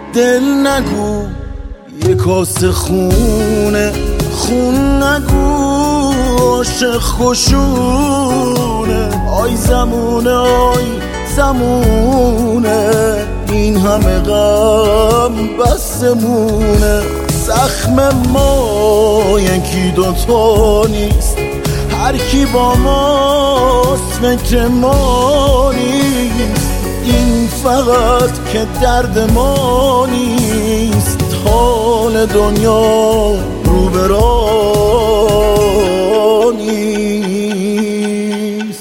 دل نگو یه کاسه خونه، خون نگو عاشق خوشونه. آی زمونه آی زمونه، این همه غم بسمونه. زخم ما یکی دوتا نیست، هر کی با ماست فکر ما نیست. این فقط که درد ما نیست، حال دنیا رو به راه